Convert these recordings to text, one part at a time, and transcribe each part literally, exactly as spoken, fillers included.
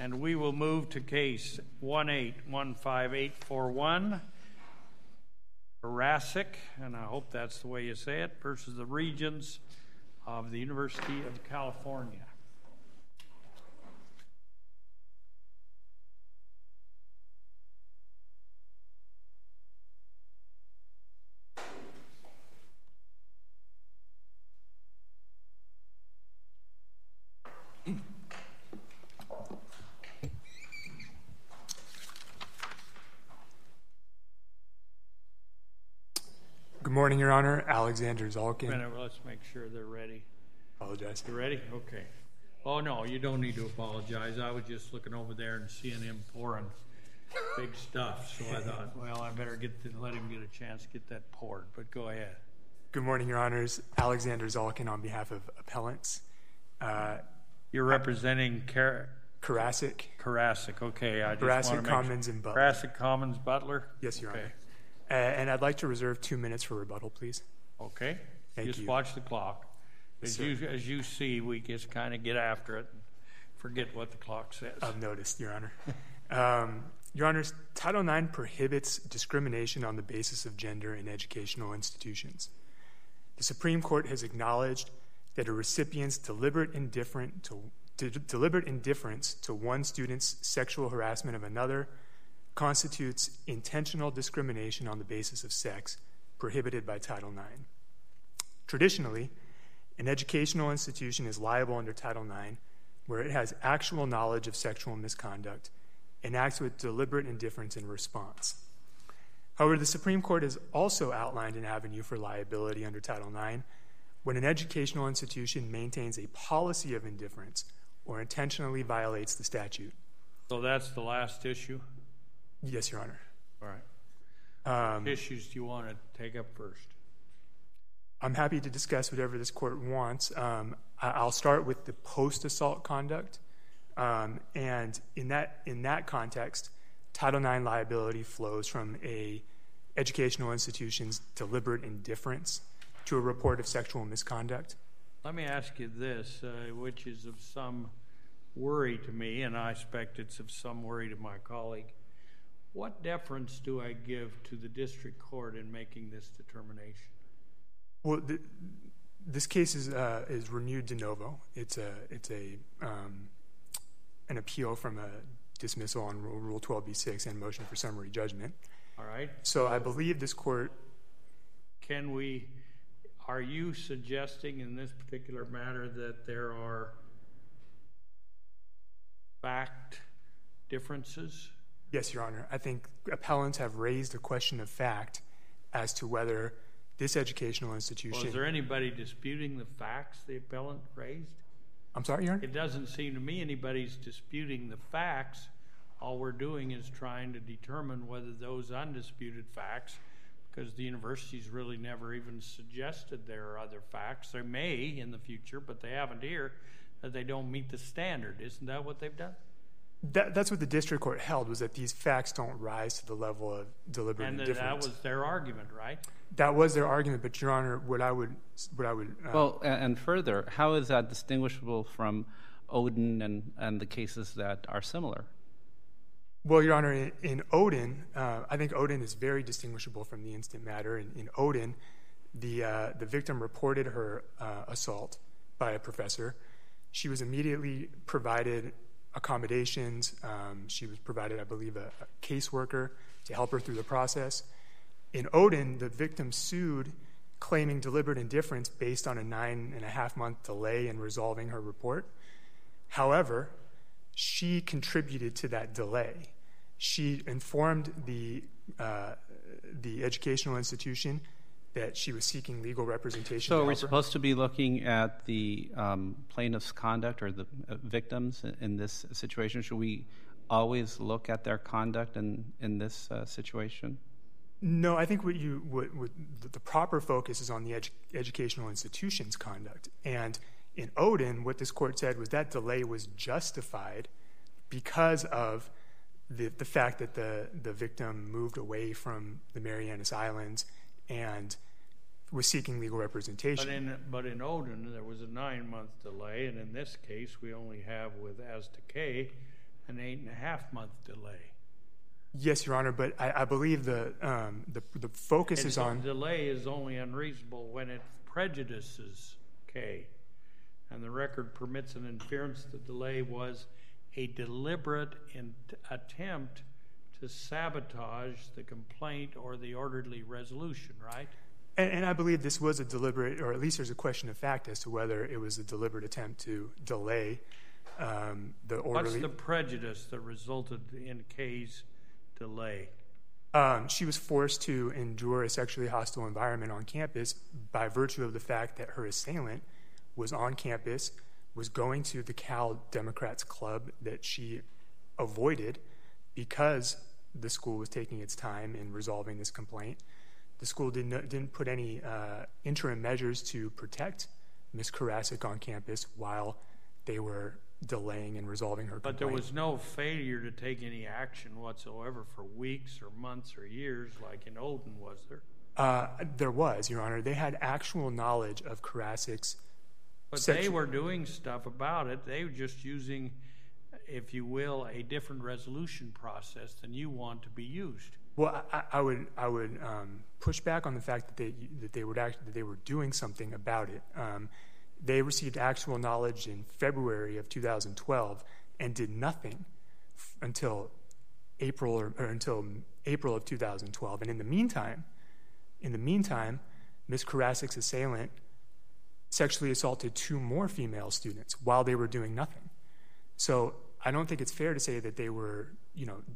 And we will move to case one eight one five eight four one, Karasik, and I hope that's the way you say it, versus the Regents of the University of California. Good morning, Your Honor. Alexander Zolkin. Minute, let's make sure they're ready. Apologize. You ready? Okay. Oh, no, you don't need to apologize. I was just looking over there and seeing him pouring big stuff. So I thought, well, I better get to, let him get a chance to get that poured. But go ahead. Good morning, Your Honors. Alexander Zolkin on behalf of appellants. Uh, You're representing Car- Karasik. Karasik, okay. I just Karasik, want to Commons, sure. and Butler. Karasik, Commons, Butler? Yes, Your okay. Honor. Uh, and I'd like to reserve two minutes for rebuttal, please. Okay. Thank just you. watch the clock. As, Yes, you, as you see, we just kind of get after it and forget what the clock says. I've noticed, Your Honor. um, Your Honors, Title nine prohibits discrimination on the basis of gender in educational institutions. The Supreme Court has acknowledged that a recipient's deliberate indifference to, to, deliberate indifference to one student's sexual harassment of another constitutes intentional discrimination on the basis of sex, prohibited by Title nine. Traditionally, an educational institution is liable under Title nine where it has actual knowledge of sexual misconduct and acts with deliberate indifference in response. However, the Supreme Court has also outlined an avenue for liability under Title nine when an educational institution maintains a policy of indifference or intentionally violates the statute. So that's the last issue? Yes, Your Honor. All right. Um, What issues do you want to take up first? I'm happy to discuss whatever this court wants. Um, I- I'll start with the post-assault conduct. Um, and in that in that context, Title nine liability flows from a educational institution's deliberate indifference to a report of sexual misconduct. Let me ask you this, uh, which is of some worry to me, and I expect it's of some worry to my colleague. What deference do I give to the district court in making this determination? Well, the, this case is uh, is renewed de novo. It's a it's a um, an appeal from a dismissal on Rule, Rule twelve B six and motion for summary judgment. All right. So I believe this court. Can we? Are you suggesting in this particular matter that there are fact differences? Yes, Your Honor. I think appellants have raised a question of fact as to whether this educational institution... Well, is there anybody disputing the facts the appellant raised? I'm sorry, Your Honor? It doesn't seem to me anybody's disputing the facts. All we're doing is trying to determine whether those undisputed facts, because the university's really never even suggested there are other facts. They may in the future, but they haven't here, that they don't meet the standard. Isn't that what they've done? That, that's what the district court held, was that these facts don't rise to the level of deliberate and indifference. And that was their argument, right? That was their argument, but Your Honor, what I would, what I would. Uh, well, and further, how is that distinguishable from Odin and and the cases that are similar? Well, Your Honor, in, in Odin, uh, I think Odin is very distinguishable from the instant matter. In, in Odin, the uh, the victim reported her uh, assault by a professor. She was immediately provided accommodations. Um, she was provided, I believe, a, a caseworker to help her through the process. In Odin, the victim sued, claiming deliberate indifference based on a nine and a half month delay in resolving her report. However, she contributed to that delay. She informed the uh, the educational institution that she was seeking legal representation. So are we supposed to be looking at the um, plaintiff's conduct or the uh, victims in, in this situation? Should we always look at their conduct in, in this uh, situation? No, I think what you what, what the proper focus is on the edu- educational institution's conduct. And in Odin, what this court said was that delay was justified because of the the fact that the, the victim moved away from the Marianas Islands and was seeking legal representation. But in but in Odin, there was a nine-month delay, and in this case, we only have with As to K an eight and a half month delay. Yes, Your Honor, but I, I believe the, um, the the focus And is so on... delay is only unreasonable when it prejudices K, and the record permits an inference the delay was a deliberate in- attempt to sabotage the complaint or the orderly resolution, right? And, and I believe this was a deliberate, or at least there's a question of fact as to whether it was a deliberate attempt to delay um, the orderly... What's the prejudice that resulted in K's delay? Um, she was forced to endure a sexually hostile environment on campus by virtue of the fact that her assailant was on campus, was going to the Cal Democrats Club that she avoided because the school was taking its time in resolving this complaint. The school didn't, didn't put any uh, interim measures to protect Miz Karasik on campus while they were delaying and resolving her complaint. But there was no failure to take any action whatsoever for weeks or months or years like in Olden, was there? Uh, there was, Your Honor. They had actual knowledge of Karasik's... But sexu- they were doing stuff about it. They were just using, if you will, a different resolution process than you want to be used. Well, I, I would I would um, push back on the fact that they that they would act, that they were doing something about it. Um, they received actual knowledge in February of two thousand twelve and did nothing f- until April or, or until April of two thousand twelve. And in the meantime, in the meantime, Miz Karasik's assailant sexually assaulted two more female students while they were doing nothing. So I don't think it's fair to say that they were, you know,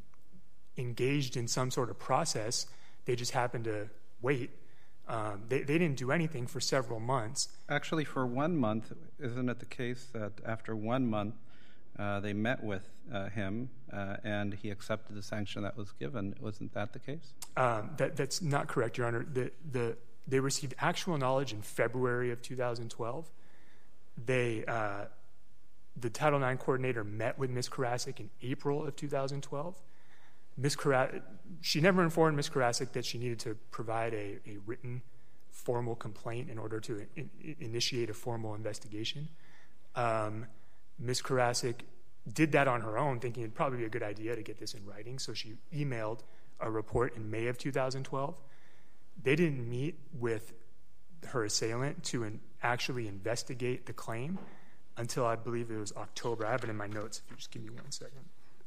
engaged in some sort of process. They just happened to wait. Um, they, they didn't do anything for several months. Actually, for one month, isn't it the case that after one month uh, they met with uh, him uh, and he accepted the sanction that was given? Wasn't that the case? Um, that, that's not correct, Your Honor. The, the, they received actual knowledge in February of two thousand twelve. They, uh, the Title nine coordinator met with Miz Karasik in April of two thousand twelve. Miz Karasik, she never informed Miz Karasik that she needed to provide a, a written formal complaint in order to in, initiate a formal investigation. Um, Miz Karasik did that on her own, thinking it'd probably be a good idea to get this in writing, so she emailed a report in May of two thousand twelve. They didn't meet with her assailant to in, actually investigate the claim until I believe it was October. I have it in my notes, if you just give me one second.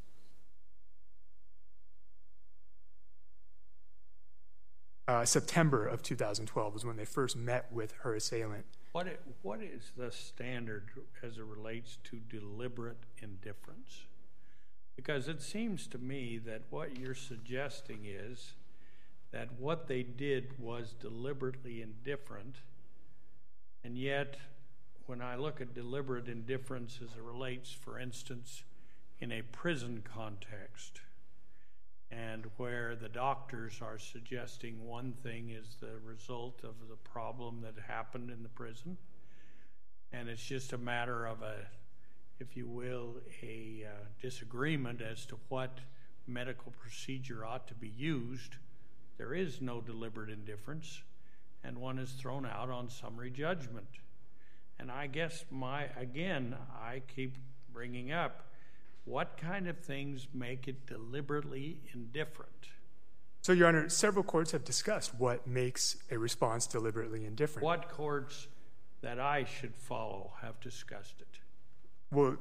Uh, September of two thousand twelve was when they first met with her assailant. What it, what is the standard as it relates to deliberate indifference? Because it seems to me that what you're suggesting is that what they did was deliberately indifferent, and yet when I look at deliberate indifference as it relates, for instance, in a prison context, and where the doctors are suggesting one thing is the result of the problem that happened in the prison, and it's just a matter of a, if you will, a uh, disagreement as to what medical procedure ought to be used, there is no deliberate indifference, and one is thrown out on summary judgment. And I guess my, again, I keep bringing up, what kind of things make it deliberately indifferent? So, Your Honor, several courts have discussed what makes a response deliberately indifferent. What courts that I should follow have discussed it? Well,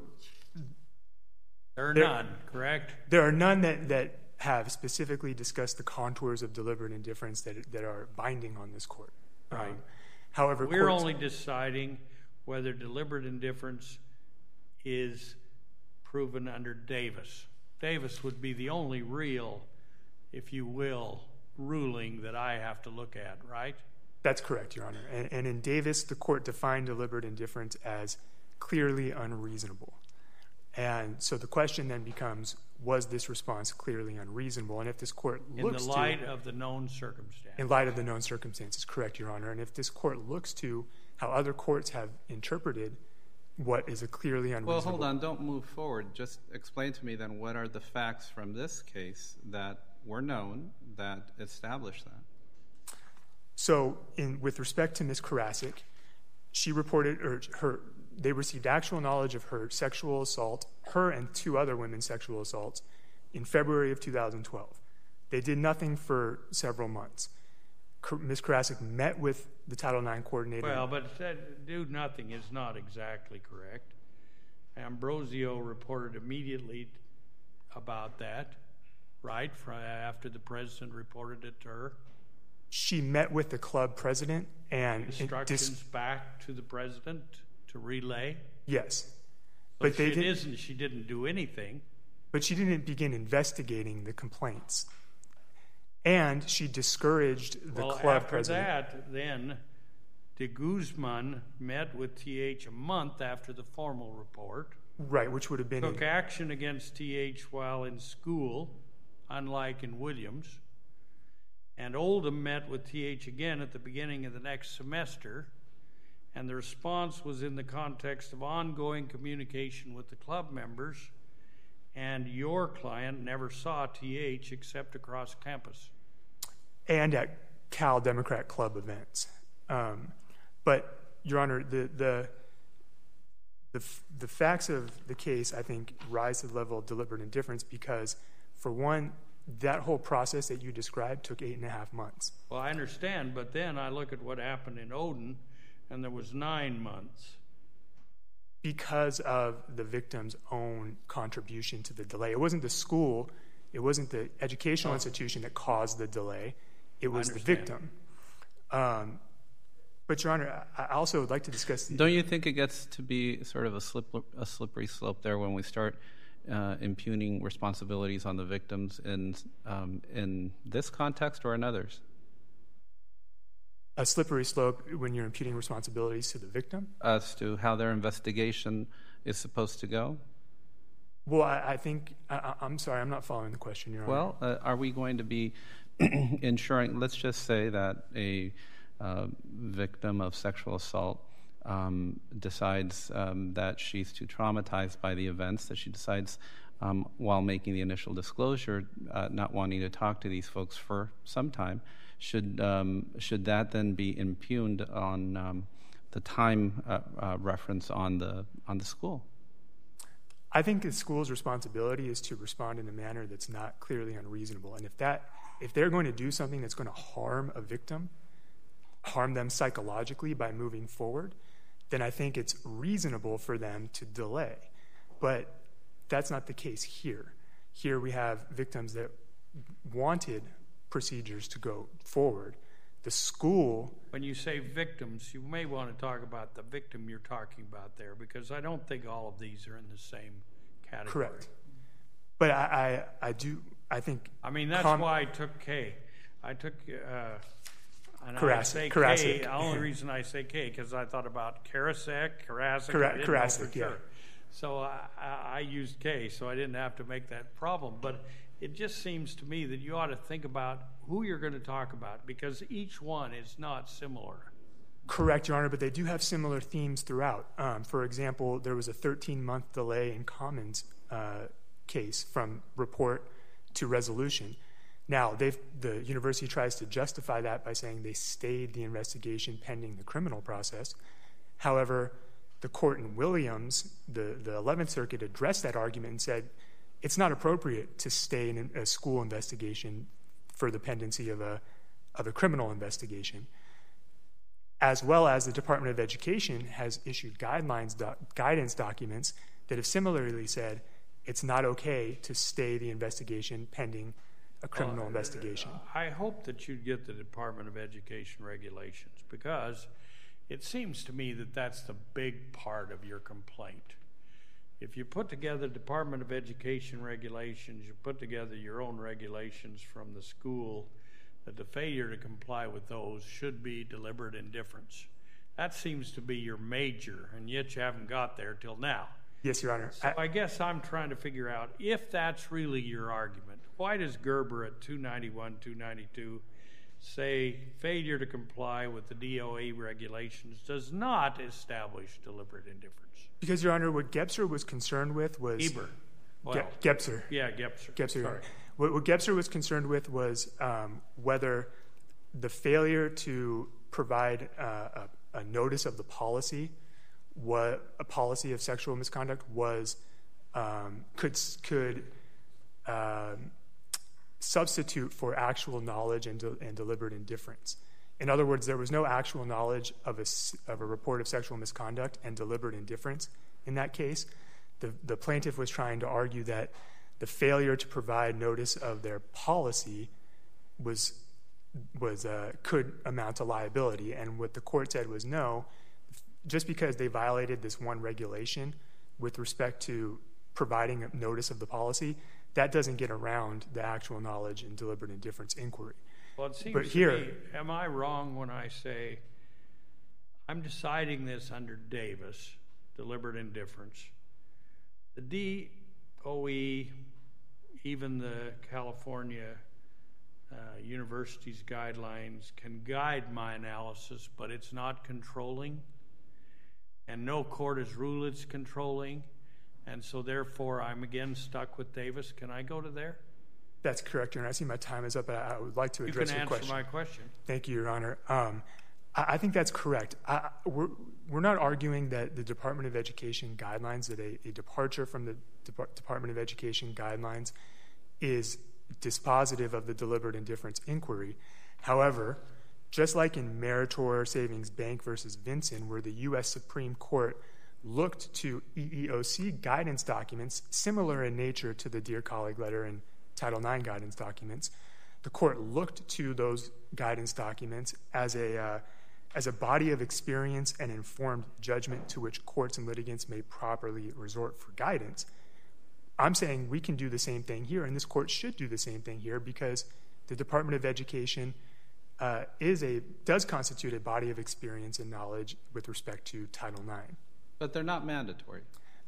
there are there, none, correct? There are none that, that have specifically discussed the contours of deliberate indifference that, that are binding on this court. Right. Um, however, we're courts, only deciding whether deliberate indifference is proven under Davis. Davis would be the only real, if you will, ruling that I have to look at, right? That's correct, Your Honor. And, and in Davis, the court defined deliberate indifference as clearly unreasonable. And so the question then becomes, was this response clearly unreasonable? And if this court looks to... In the light to, of the known circumstances. In light of the known circumstances, correct, Your Honor. And if this court looks to how other courts have interpreted what is a clearly unreasonable... Well, hold on. Don't move forward. Just explain to me then what are the facts from this case that were known that established that? So in, with respect to Miz Karasik, she reported, or her, they received actual knowledge of her sexual assault, her and two other women's sexual assaults, in February of two thousand twelve. They did nothing for several months. Miz Karasik met with the Title nine coordinator. Well, but that, do nothing is not exactly correct. Ambrosio reported immediately about that, right, after the president reported it to her. She met with the club president and instructions dis- back to the president to relay. Yes, So but they it did, isn't. She didn't do anything. But she didn't begin investigating the complaints, and she discouraged the well, club after president. that, then de Guzman met with T H a month after the formal report. Right, which would have been Took in, action against T H while in school, unlike in Williams. And Oldham met with T H again at the beginning of the next semester, and the response was in the context of ongoing communication with the club members, and your client never saw T H except across campus. and at Cal Democrat Club events. Um, but, Your Honor, the the the the facts of the case, I think, rise to the level of deliberate indifference because, for one, that whole process that you described took eight and a half months. Well, I understand, but then I look at what happened in Odin, and there was nine months. Because of the victim's own contribution to the delay. It wasn't the school, it wasn't the educational Oh. institution that caused the delay, it was the understand. victim. Um, but, Your Honor, I I also would like to discuss the... Don't you think it gets to be sort of a, slip, a slippery slope there when we start uh, impugning responsibilities on the victims in, um, in this context or in others? A slippery slope when you're imputing responsibilities to the victim? As to how their investigation is supposed to go? Well, I, I think... I, I'm sorry, I'm not following the question, Your Honor. Well, uh, are we going to be ensuring, let's just say that a uh, victim of sexual assault um, decides um, that she's too traumatized by the events, that she decides um, while making the initial disclosure, uh, not wanting to talk to these folks for some time. Should um, should that then be impugned on um, the time uh, uh, reference on the on the school? I think the school's responsibility is to respond in a manner that's not clearly unreasonable. And if that, if they're going to do something that's going to harm a victim, harm them psychologically by moving forward, then I think it's reasonable for them to delay. But that's not the case here. Here we have victims that wanted procedures to go forward. The school... When you say victims, you may want to talk about the victim you're talking about there, because I don't think all of these are in the same category. Correct. But I, I, I do, I think... I mean, that's com- why I took K. I took, uh, and I Karasik, say Karasik. K, the only reason I say K, because I thought about Karasik, Karasik, Kara- I didn't know Karasik, for yeah. sure. So I, I, I used K, so I didn't have to make that problem. But it just seems to me that you ought to think about who you're going to talk about, because each one is not similar. Correct, Your Honor, but they do have similar themes throughout. Um, for example, there was a thirteen-month delay in Commons' uh, case from report to resolution. Now, they've, the university tries to justify that by saying they stayed the investigation pending the criminal process. However, the court in Williams, the, the eleventh Circuit, addressed that argument and said it's not appropriate to stay in a school investigation for the pendency of a, of a criminal investigation, as well as the Department of Education has issued guidelines, doc, guidance documents that have similarly said it's not okay to stay the investigation pending a criminal Well, investigation. I hope that you'd get the Department of Education regulations, because it seems to me that that's the big part of your complaint. If you put together Department of Education regulations, you put together your own regulations from the school, that the failure to comply with those should be deliberate indifference. That seems to be your major, and yet you haven't got there till now. Yes, Your Honor. So I, I guess I'm trying to figure out, if that's really your argument, why does Gerber at two ninety-one, two ninety-two say failure to comply with the D O A regulations does not establish deliberate indifference? Because, Your Honor, what Gebser was concerned with was... Eber. Well, Ge- Gebser. Yeah, Gebser. Gebser, Your Sorry. Honor. What, what Gebser was concerned with was um, whether the failure to provide uh, a, a notice of the policy what a policy of sexual misconduct was um, could could uh, substitute for actual knowledge and, de- and deliberate indifference. In other words, there was no actual knowledge of a, of a report of sexual misconduct and deliberate indifference in that case. The, the plaintiff was trying to argue that the failure to provide notice of their policy was was uh, could amount to liability. And what the court said was no, just because they violated this one regulation with respect to providing a notice of the policy, that doesn't get around the actual knowledge and deliberate indifference inquiry. Well, it seems but to here, me, am I wrong when I say I'm deciding this under Davis, deliberate indifference? The D O E, even the California uh, University's guidelines can guide my analysis, but it's not controlling, and no court has ruled it's controlling, and so therefore I'm again stuck with Davis. Can I go to there? That's correct, Your Honor. I see my time is up, but I would like to address your question. You can answer my question. Thank you, Your Honor. Um, I, I think that's correct. I, we're, we're not arguing that the Department of Education guidelines, that a, a departure from the Dep- Department of Education guidelines is dispositive of the deliberate indifference inquiry. However, just like in Meritor Savings Bank versus Vinson, where the U S Supreme Court looked to E E O C guidance documents similar in nature to the Dear Colleague letter and Title nine guidance documents, the court looked to those guidance documents as a uh, as a body of experience and informed judgment to which courts and litigants may properly resort for guidance. I'm saying we can do the same thing here, and this court should do the same thing here, because the Department of Education uh, is a does constitute a body of experience and knowledge with respect to Title nine. But they're not mandatory.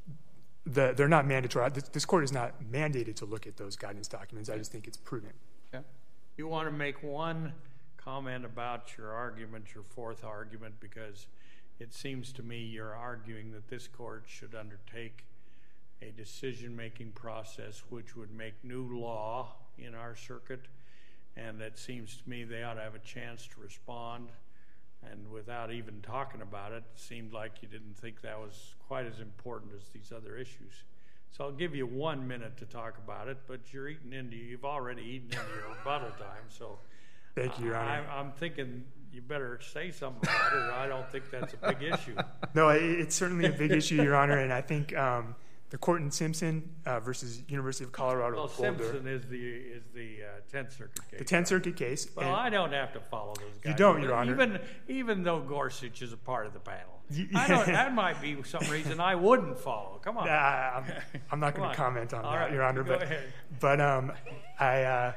The, they're not mandatory. This, this court is not mandated to look at those guidance documents. I just think it's prudent. Okay. You want to make one comment about your argument, your fourth argument, because it seems to me you're arguing that this court should undertake a decision-making process which would make new law in our circuit, and it seems to me they ought to have a chance to respond. And without even talking about it, it seemed like you didn't think that was quite as important as these other issues. So I'll give you one minute to talk about it, but you're eating into, you've already eaten into your rebuttal time. So Thank you, Your Honor. I, I'm thinking you better say something about it, or I don't think that's a big issue. No, it, it's certainly a big issue, Your Honor, and I think um, the court in Simpson uh, versus University of Colorado Well, Boulder, Simpson is the is the uh, Tenth Circuit case. the Tenth Circuit case. Well, and I don't have to follow those guys. You don't, Your Honor. Even even though Gorsuch is a part of the panel, You- I don't, that might be some reason I wouldn't follow. Come on. Uh, I'm, I'm not Come going on. to comment on All that, right, Your Honor. go But ahead. but um, I uh,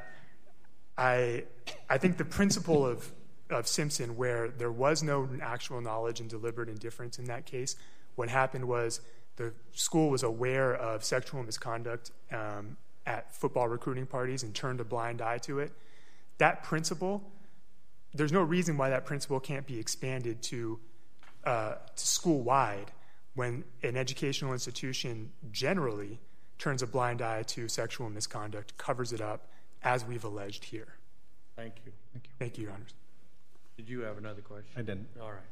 I I think the principle of of Simpson, where there was no actual knowledge and deliberate indifference in that case, what happened was the school was aware of sexual misconduct um, at football recruiting parties and turned a blind eye to it. That principle, there's no reason why that principle can't be expanded to uh, to school-wide when an educational institution generally turns a blind eye to sexual misconduct, covers it up, as we've alleged here. Thank you. Thank you. Thank you, Your Honors. Did you have another question? I didn't. All right.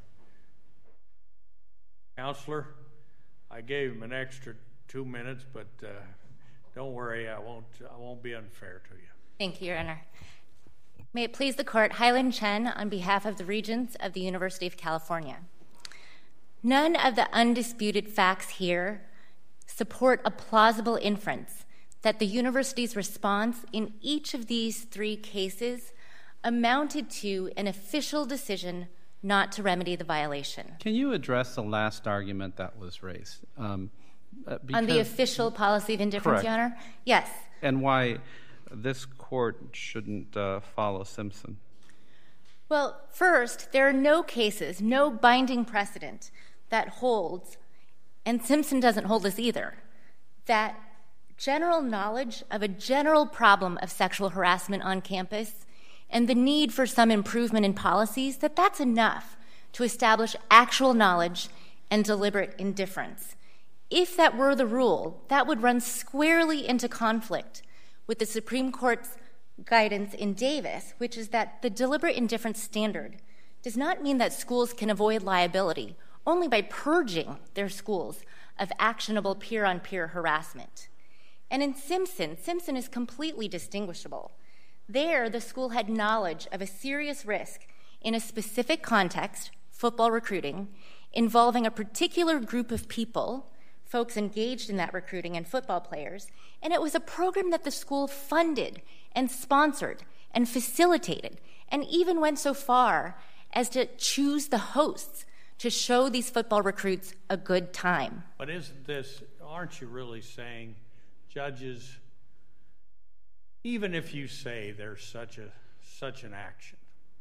Counselor, I gave him an extra two minutes, but uh, don't worry, I won't. I won't be unfair to you. Thank you, Your Honor. May it please the Court, Highland Chen on behalf of the Regents of the University of California. None of the undisputed facts here support a plausible inference that the university's response in each of these three cases amounted to an official decision not to remedy the violation. Can you address the last argument that was raised? Um, uh, On the because- official policy of indifference, Correct. Your Honor? Yes. And why this court shouldn't uh, follow Simpson? Well, first, there are no cases, no binding precedent that holds, and Simpson doesn't hold this either, that general knowledge of a general problem of sexual harassment on campus and the need for some improvement in policies, that that's enough to establish actual knowledge and deliberate indifference. If that were the rule, that would run squarely into conflict with the Supreme Court's guidance in Davis, which is that the deliberate indifference standard does not mean that schools can avoid liability only by purging their schools of actionable peer-on-peer harassment. And in Simpson, Simpson is completely distinguishable. There, the school had knowledge of a serious risk in a specific context, football recruiting, involving a particular group of people, folks engaged in that recruiting and football players, and it was a program that the school funded and sponsored and facilitated, and even went so far as to choose the hosts to show these football recruits a good time. But isn't this, aren't you really saying judges, even if you say there's such a such an action,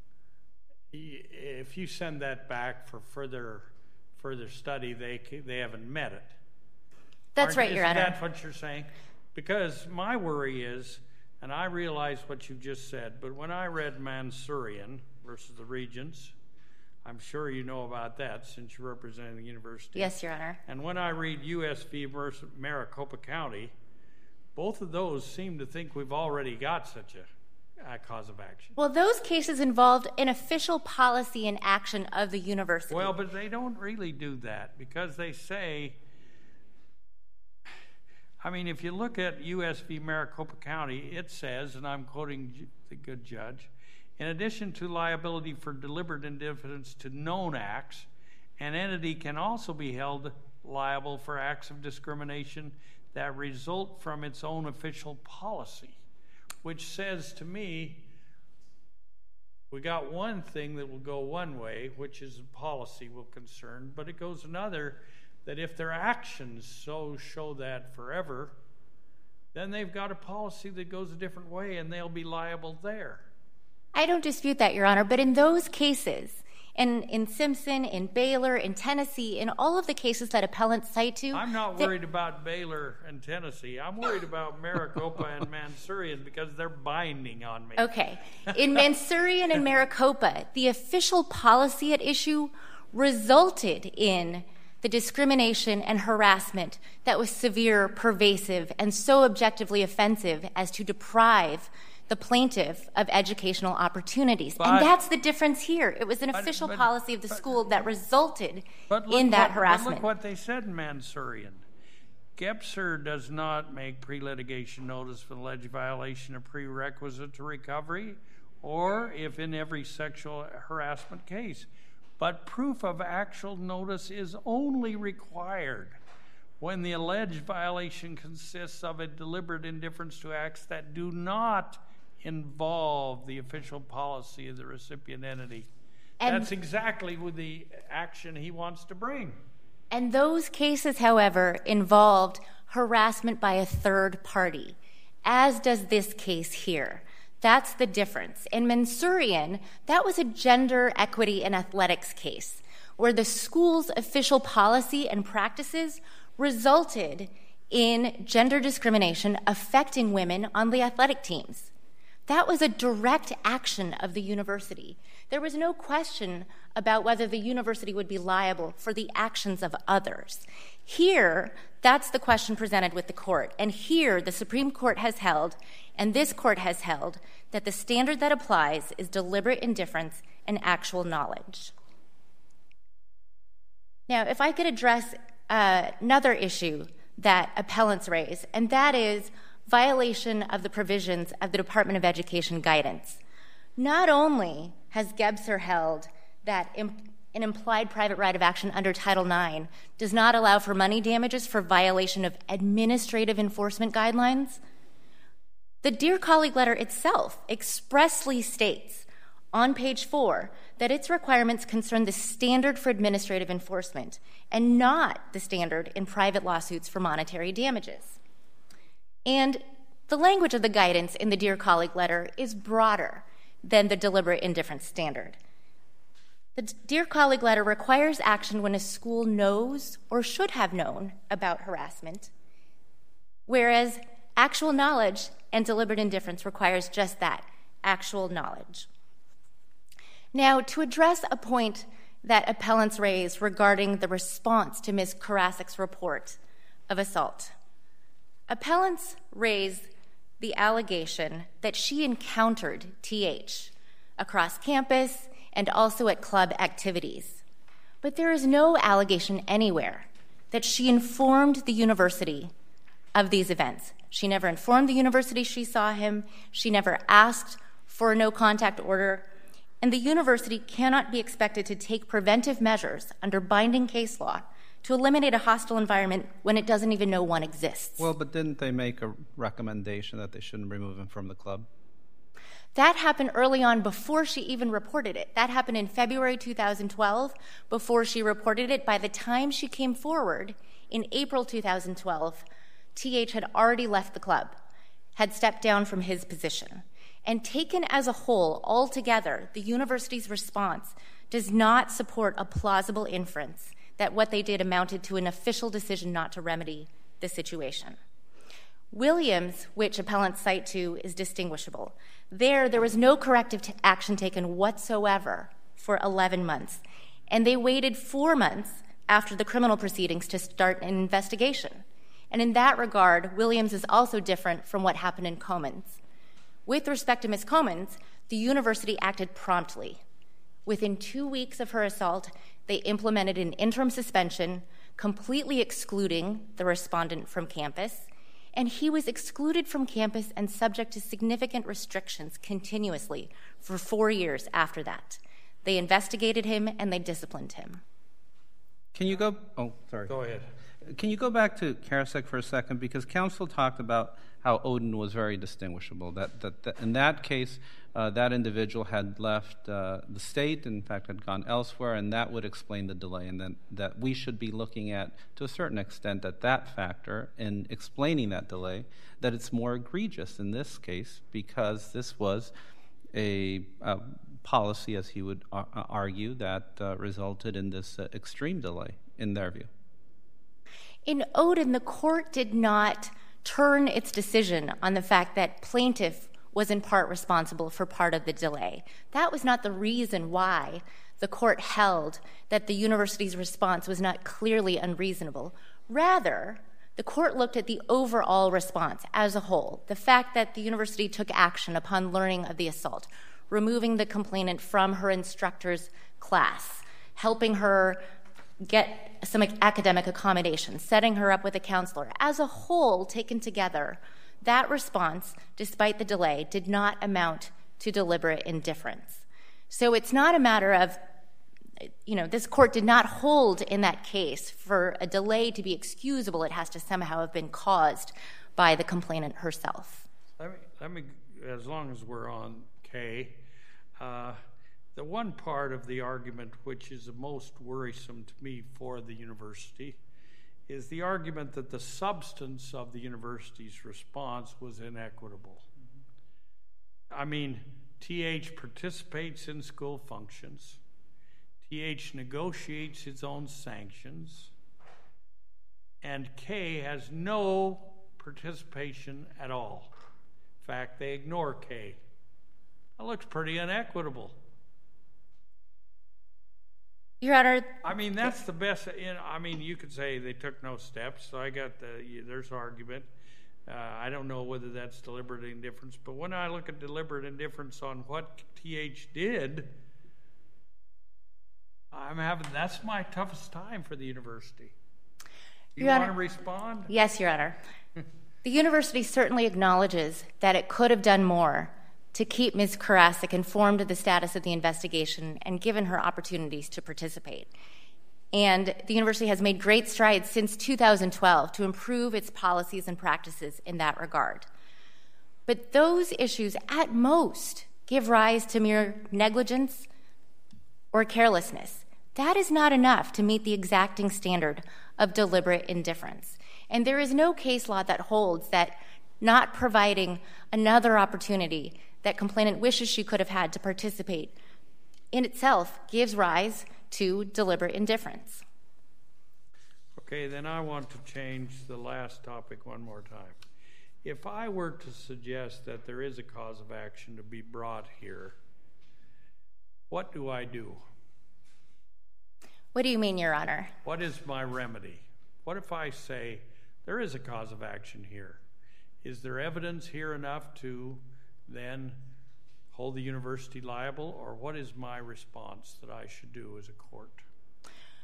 if you send that back for further further study, they they haven't met it. That's Aren't, right, Your Honor. Isn't that what you're saying? Because my worry is, and I realize what you just said, but when I read Mansourian versus the Regents, I'm sure you know about that since you're representing the university. Yes, Your Honor. And when I read U S v versus Maricopa County, both of those seem to think we've already got such a, a cause of action. Well, those cases involved an official policy and action of the university. Well, but they don't really do that because they say, I mean, if you look at U S v Maricopa County, it says, and I'm quoting the good judge, in addition to liability for deliberate indifference to known acts, an entity can also be held liable for acts of discrimination that result from its own official policy, which says to me, we got one thing that will go one way, which is policy will concern, but it goes another, that if their actions so show that forever, then they've got a policy that goes a different way and they'll be liable there. I don't dispute that, Your Honor, but in those cases, and in Simpson, in Baylor, in Tennessee, in all of the cases that appellants cite to... I'm not worried about Baylor and Tennessee. I'm worried about Maricopa and Mansourian because they're binding on me. Okay. In Mansourian and Maricopa, the official policy at issue resulted in the discrimination and harassment that was severe, pervasive, and so objectively offensive as to deprive the plaintiff of educational opportunities. But, and that's the difference here. It was an but, official but, policy of the but, school that resulted but in that what, harassment. But look what they said in Mansourian. Gebser does not make pre-litigation notice for alleged violation of prerequisite to recovery or if in every sexual harassment case. But proof of actual notice is only required when the alleged violation consists of a deliberate indifference to acts that do not involve the official policy of the recipient entity. And that's exactly with the action he wants to bring. And those cases, however, involved harassment by a third party, as does this case here. That's the difference. In Mansourian, that was a gender equity in athletics case, where the school's official policy and practices resulted in gender discrimination affecting women on the athletic teams. That was a direct action of the university. There was no question about whether the university would be liable for the actions of others. Here, that's the question presented with the court. And here, the Supreme Court has held, and this court has held, that the standard that applies is deliberate indifference and actual knowledge. Now, if I could address uh, another issue that appellants raise, and that is violation of the provisions of the Department of Education guidance. Not only has Gebser held that imp- an implied private right of action under Title nine does not allow for money damages for violation of administrative enforcement guidelines, the Dear Colleague letter itself expressly states on page four that its requirements concern the standard for administrative enforcement and not the standard in private lawsuits for monetary damages. And the language of the guidance in the Dear Colleague letter is broader than the deliberate indifference standard. The Dear Colleague letter requires action when a school knows or should have known about harassment, whereas actual knowledge and deliberate indifference requires just that, actual knowledge. Now, to address a point that appellants raised regarding the response to Miz Karasik's report of assault, appellants raised the allegation that she encountered T H across campus and also at club activities. But there is no allegation anywhere that she informed the university of these events. She never informed the university she saw him. She never asked for a no-contact order. And the university cannot be expected to take preventive measures under binding case law to eliminate a hostile environment when it doesn't even know one exists. Well, but didn't they make a recommendation that they shouldn't remove him from the club? That happened early on before she even reported it. That happened in February two thousand twelve before she reported it. By the time she came forward in April two thousand twelve, T H had already left the club, had stepped down from his position. And taken as a whole, altogether, the university's response does not support a plausible inference that what they did amounted to an official decision not to remedy the situation. Williams, which appellants cite to, is distinguishable. There, there was no corrective t- action taken whatsoever for eleven months, and they waited four months after the criminal proceedings to start an investigation. And in that regard, Williams is also different from what happened in Comins. With respect to Miz Comins, the university acted promptly. Within two weeks of her assault, they implemented an interim suspension, completely excluding the respondent from campus, and he was excluded from campus and subject to significant restrictions continuously for four years after that. They investigated him and they disciplined him. Can you go? Oh, sorry. Go ahead. Can you go back to Karasek for a second? Because counsel talked about how Odin was very distinguishable. That, that, that in that case, uh, that individual had left uh, the state, in fact, had gone elsewhere, and that would explain the delay. And then that we should be looking at, to a certain extent, at that factor in explaining that delay, that it's more egregious in this case because this was a, a policy, as he would ar- argue, that uh, resulted in this uh, extreme delay, in their view. In Odin, the court did not turn its decision on the fact that plaintiff was in part responsible for part of the delay. That was not the reason why the court held that the university's response was not clearly unreasonable. Rather, the court looked at the overall response as a whole, the fact that the university took action upon learning of the assault, removing the complainant from her instructor's class, helping her get some academic accommodations, setting her up with a counselor. As a whole, taken together, that response, despite the delay, did not amount to deliberate indifference. So it's not a matter of, you know, this court did not hold in that case for a delay to be excusable. It has to somehow have been caused by the complainant herself. Let me, let me as long as we're on K, uh, the one part of the argument which is the most worrisome to me for the university is the argument that the substance of the university's response was inequitable. Mm-hmm. I mean, T H participates in school functions. T H negotiates its own sanctions. And K has no participation at all. In fact, they ignore K. That looks pretty inequitable. Your Honor. I mean, that's the best. You know, I mean, you could say they took no steps. So I got the, there's argument. Uh, I don't know whether that's deliberate indifference. But when I look at deliberate indifference on what T H did, I'm having, that's my toughest time for the university. You Your want Honor, to respond? Yes, Your Honor. The university certainly acknowledges that it could have done more to keep Miz Karasik informed of the status of the investigation and given her opportunities to participate. And the university has made great strides since two thousand twelve to improve its policies and practices in that regard. But those issues, at most, give rise to mere negligence or carelessness. That is not enough to meet the exacting standard of deliberate indifference. And there is no case law that holds that not providing another opportunity that complainant wishes she could have had to participate in itself gives rise to deliberate indifference. Okay, then I want to change the last topic one more time. If I were to suggest that there is a cause of action to be brought here, what do I do? What do you mean, Your Honor? What is my remedy? What if I say there is a cause of action here? Is there evidence here enough to then hold the university liable, or what is my response that I should do as a court?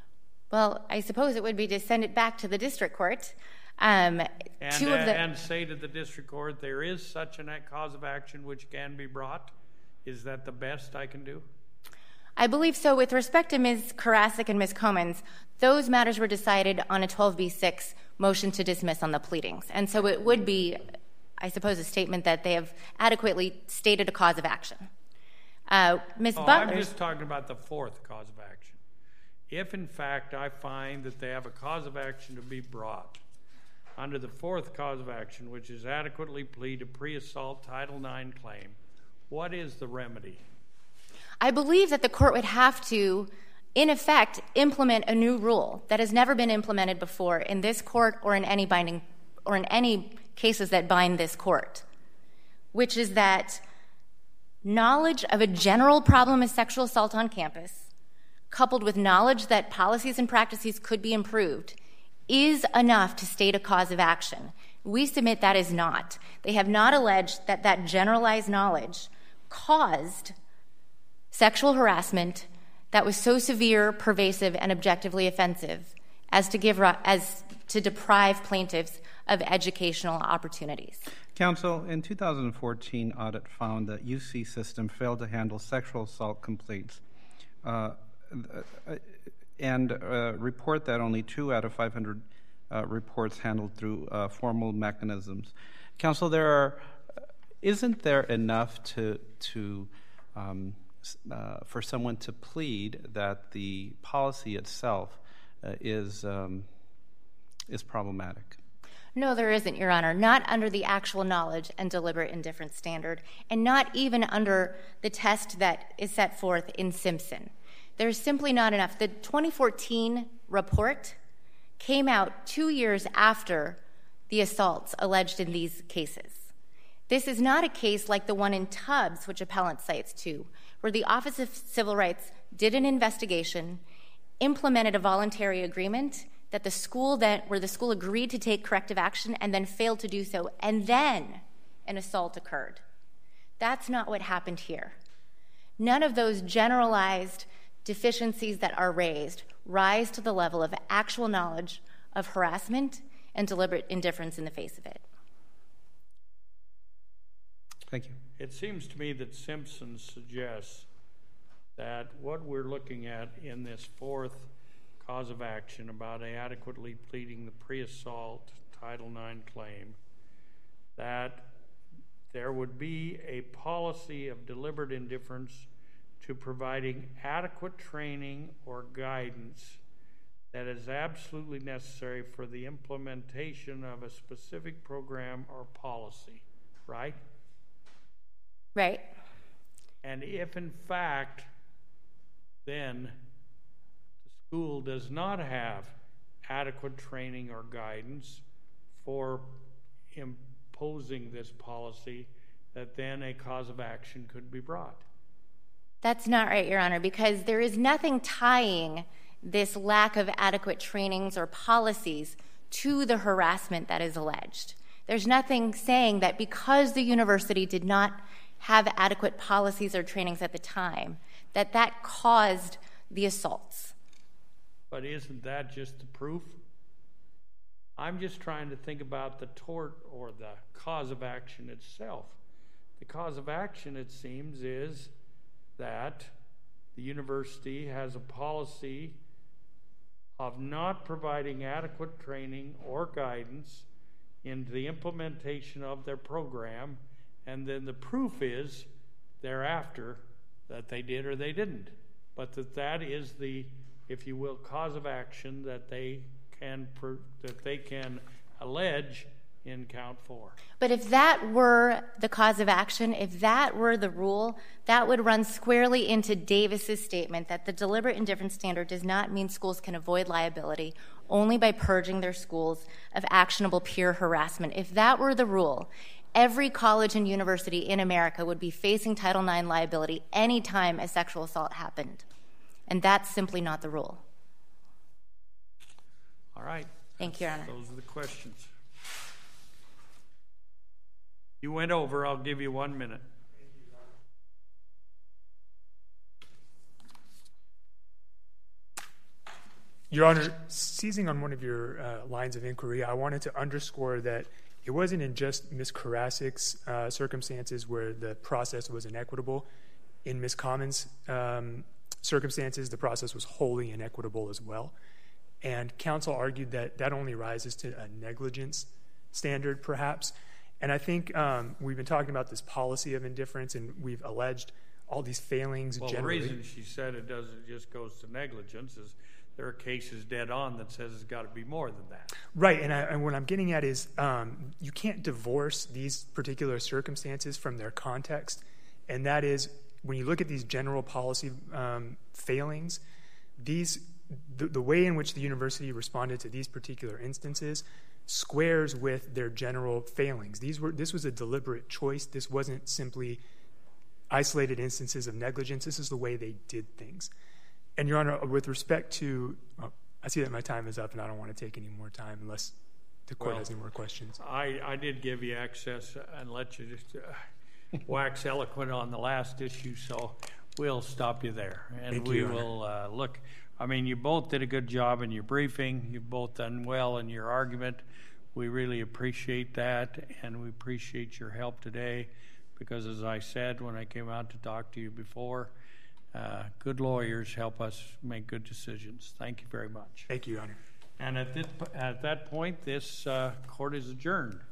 Well, I suppose it would be to send it back to the district court. Um, and, two of the, and say to the district court, there is such a cause of action which can be brought. Is that the best I can do? I believe so. With respect to Miz Karasik and Miz Comans, those matters were decided on a twelve b six motion to dismiss on the pleadings. And so it would be, I suppose, a statement that they have adequately stated a cause of action. Uh, Miz Oh, Butler. I'm just talking about the fourth cause of action. If, in fact, I find that they have a cause of action to be brought under the fourth cause of action, which is adequately plead a pre-assault Title nine claim, what is the remedy? I believe that the court would have to, in effect, implement a new rule that has never been implemented before in this court or in any binding or in any cases that bind this court, which is that knowledge of a general problem of sexual assault on campus, coupled with knowledge that policies and practices could be improved, is enough to state a cause of action. We submit that is not. They have not alleged that that generalized knowledge caused sexual harassment that was so severe, pervasive, and objectively offensive as to give as to deprive plaintiffs of educational opportunities. Counsel, in two thousand fourteen, audit found that U C system failed to handle sexual assault complaints uh, and uh, report that only two out of five hundred uh, reports handled through uh, formal mechanisms. Counsel, there are, isn't there enough to to um, uh, for someone to plead that the policy itself uh, is um, is problematic? No, there isn't, Your Honor, not under the actual knowledge and deliberate indifference standard, and not even under the test that is set forth in Simpson. There's simply not enough. The twenty fourteen report came out two years after the assaults alleged in these cases. This is not a case like the one in Tubbs, which appellant cites too, where the Office of Civil Rights did an investigation, implemented a voluntary agreement, that the school that where the school agreed to take corrective action and then failed to do so, and then an assault occurred. That's not what happened here. None of those generalized deficiencies that are raised rise to the level of actual knowledge of harassment and deliberate indifference in the face of it. Thank you. It seems to me that Simpson suggests that what we're looking at in this fourth cause of action about adequately pleading the pre-assault Title nine claim, that there would be a policy of deliberate indifference to providing adequate training or guidance that is absolutely necessary for the implementation of a specific program or policy, right? Right. And if in fact then the school does not have adequate training or guidance for imposing this policy, that then a cause of action could be brought. That's not right, Your Honor, because there is nothing tying this lack of adequate trainings or policies to the harassment that is alleged. There's nothing saying that because the university did not have adequate policies or trainings at the time, that that caused the assaults. But isn't that just the proof? I'm just trying to think about the tort or the cause of action itself. The cause of action, it seems, is that the university has a policy of not providing adequate training or guidance in the implementation of their program, and then the proof is thereafter that they did or they didn't. But that that is the, if you will, cause of action that they can that they can allege in count four. But if that were the cause of action, if that were the rule, that would run squarely into Davis's statement that the deliberate indifference standard does not mean schools can avoid liability only by purging their schools of actionable peer harassment. If that were the rule, every college and university in America would be facing Title nine liability any time a sexual assault happened. And that's simply not the rule. All right. Thank you, Your Honor. Those are the questions. You went over. I'll give you one minute. Your Honor, seizing on one of your uh, lines of inquiry, I wanted to underscore that it wasn't in just Miz Karasik's uh, circumstances where the process was inequitable. In Miz Common's um, circumstances, the process was wholly inequitable as well. And counsel argued that that only rises to a negligence standard, perhaps. And I think um, we've been talking about this policy of indifference, and we've alleged all these failings well, generally. The reason she said it doesn't it just goes to negligence is there are cases dead on that says it's got to be more than that. Right, and, I, and what I'm getting at is um, you can't divorce these particular circumstances from their context, and that is when you look at these general policy um, failings, these the, the way in which the university responded to these particular instances squares with their general failings. These were this was a deliberate choice. This wasn't simply isolated instances of negligence. This is the way they did things. And, Your Honor, with respect to, oh, I see that my time is up, and I don't want to take any more time unless the court well, has any more questions. I, I did give you access and let you just uh, wax eloquent on the last issue, so we'll stop you there. And Thank we you, Your will uh, look. I mean, you both did a good job in your briefing. You've both done well in your argument. We really appreciate that, and we appreciate your help today because, as I said when I came out to talk to you before, Uh, good lawyers help us make good decisions. Thank you very much. Thank you, Your Honor. And at, this, at that point, this uh, court is adjourned.